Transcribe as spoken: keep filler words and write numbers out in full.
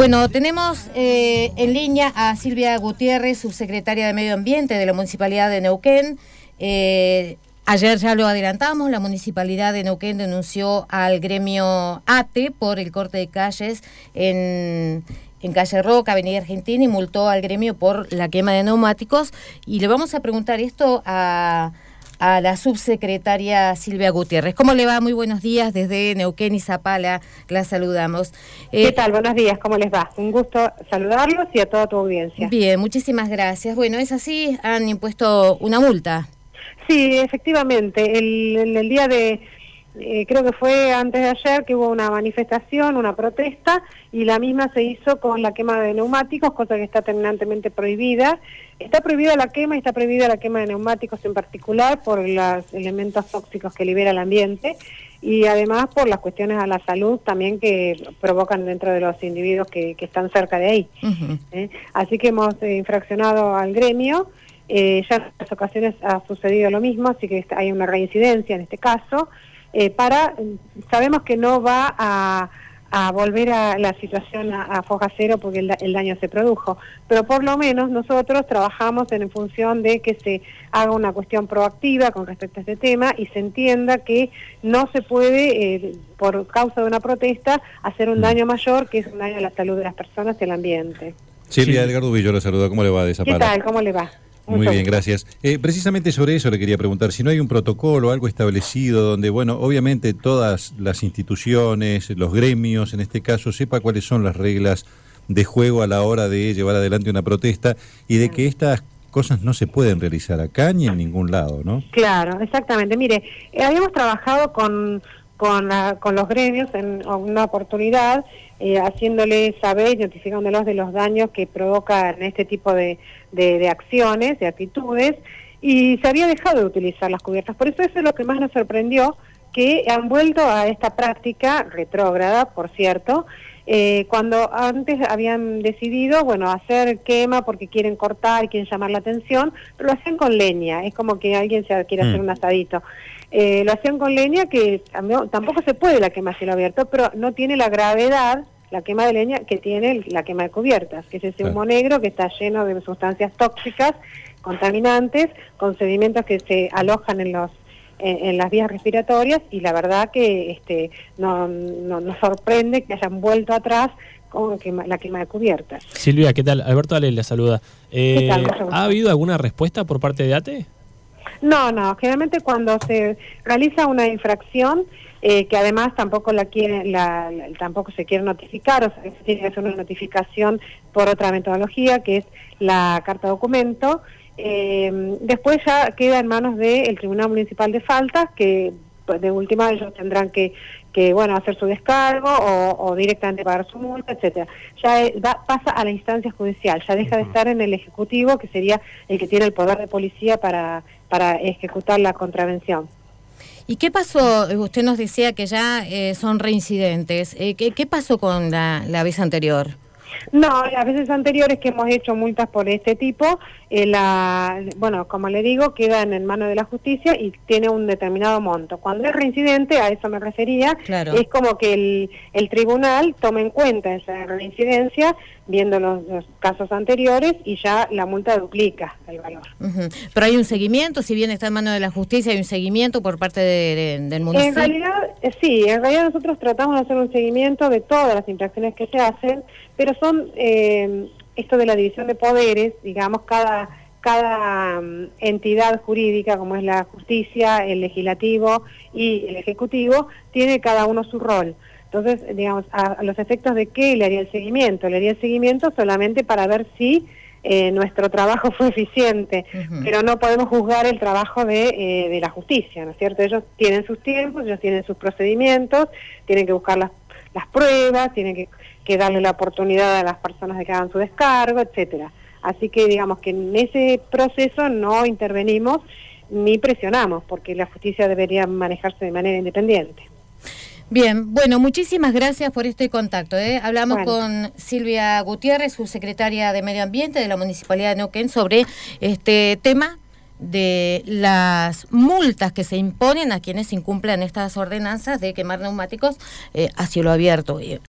Bueno, tenemos eh, en línea a Silvia Gutiérrez, subsecretaria de Medio Ambiente de la Municipalidad de Neuquén. Eh, ayer ya lo adelantamos, la Municipalidad de Neuquén denunció al gremio ATE por el corte de calles en, en Calle Roca, Avenida Argentina, y multó al gremio por la quema de neumáticos. Y le vamos a preguntar esto a... a la subsecretaria Silvia Gutiérrez. ¿Cómo le va? Muy buenos días desde Neuquén y Zapala, la saludamos. Eh, ¿Qué tal? Buenos días, ¿cómo les va? Un gusto saludarlos y a toda tu audiencia. Bien, muchísimas gracias. Bueno, es así, han impuesto una multa. Sí, efectivamente, el, el, el día de... Eh, creo que fue antes de ayer que hubo una manifestación, una protesta, y la misma se hizo con la quema de neumáticos, cosa que está terminantemente prohibida. Está prohibida la quema y está prohibida la quema de neumáticos en particular por los elementos tóxicos que libera el ambiente y además por las cuestiones a la salud también que provocan dentro de los individuos que, que están cerca de ahí. Uh-huh. ¿Eh? Así que hemos eh, infraccionado al gremio. Eh, ya en otras ocasiones ha sucedido lo mismo, así que hay una reincidencia en este caso. Eh, para sabemos que no va a, a volver a la situación a, a foja cero porque el, el daño se produjo, pero por lo menos nosotros trabajamos en función de que se haga una cuestión proactiva con respecto a este tema y se entienda que no se puede, eh, por causa de una protesta, hacer un daño mayor, que es un daño a la salud de las personas y el ambiente. Silvia, sí. Edgar Dubillo la saluda. ¿Cómo le va de Zapala? ¿Qué tal? ¿Cómo le va? Muy bien, gracias. Eh, precisamente sobre eso le quería preguntar, si no hay un protocolo, algo establecido donde, bueno, obviamente todas las instituciones, los gremios, en este caso, sepa cuáles son las reglas de juego a la hora de llevar adelante una protesta y de que estas cosas no se pueden realizar acá ni en ningún lado, ¿no? Claro, exactamente. Mire, eh, habíamos trabajado con... Con, la, con los gremios en una oportunidad, eh, haciéndoles saber y notificándolos de los daños que provocan este tipo de, de, de acciones, de actitudes, y se había dejado de utilizar las cubiertas. Por eso eso es lo que más nos sorprendió, que han vuelto a esta práctica retrógrada, por cierto, eh, cuando antes habían decidido, bueno, hacer quema porque quieren cortar, quieren llamar la atención, pero lo hacían con leña, es como que alguien se quiere hacer un asadito. Eh, lo hacían con leña, que tampoco se puede la quema a cielo abierto, pero no tiene la gravedad, la quema de leña, que tiene la quema de cubiertas, que es ese humo negro que está lleno de sustancias tóxicas, contaminantes, con sedimentos que se alojan en los en, en las vías respiratorias, y la verdad que este no, no nos sorprende que hayan vuelto atrás con quema, la quema de cubiertas. Silvia, ¿qué tal? Alberto Ale la saluda. Eh, ¿Ha habido alguna respuesta por parte de ATE? No, no, generalmente cuando se realiza una infracción, eh, que además tampoco la quiere, la, la, tampoco se quiere notificar, o sea, se tiene que hacer una notificación por otra metodología, que es la carta documento, eh, después ya queda en manos del Tribunal Municipal de Faltas, que pues, de última ellos tendrán que, que bueno, hacer su descargo o, o directamente pagar su multa, etcétera. Ya eh, va, pasa a la instancia judicial, ya deja de estar en el Ejecutivo, que sería el que tiene el poder de policía para, para ejecutar la contravención. ¿Y qué pasó? Usted nos decía que ya eh, son reincidentes. Eh, ¿qué, ¿Qué pasó con la, la vez anterior? No, las veces anteriores que hemos hecho multas por este tipo, eh, la, bueno, como le digo, quedan en manos de la justicia y tiene un determinado monto. Cuando es reincidente, a eso me refería, claro. Es como que el, el tribunal toma en cuenta esa reincidencia, viendo los, los casos anteriores, y ya la multa duplica el valor. Uh-huh. Pero hay un seguimiento, si bien está en manos de la justicia, hay un seguimiento por parte de, de, del municipio. En realidad, eh, sí, en realidad nosotros tratamos de hacer un seguimiento de todas las infracciones que se hacen, pero son, eh, esto de la división de poderes, digamos, cada, cada um, entidad jurídica, como es la justicia, el legislativo y el ejecutivo, tiene cada uno su rol. Entonces, digamos, a, a los efectos de qué le haría el seguimiento, le haría el seguimiento solamente para ver si eh, nuestro trabajo fue eficiente, uh-huh. Pero no podemos juzgar el trabajo de, eh, de la justicia, ¿no es cierto? Ellos tienen sus tiempos, ellos tienen sus procedimientos, tienen que buscar las, las pruebas, tienen que que darle la oportunidad a las personas de que hagan su descargo, etcétera. Así que digamos que en ese proceso no intervenimos ni presionamos, porque la justicia debería manejarse de manera independiente. Bien, bueno, muchísimas gracias por este contacto. ¿eh? Hablamos bueno. con Silvia Gutiérrez, subsecretaria de Medio Ambiente de la Municipalidad de Neuquén, sobre este tema de las multas que se imponen a quienes incumplan estas ordenanzas de quemar neumáticos eh, a cielo abierto.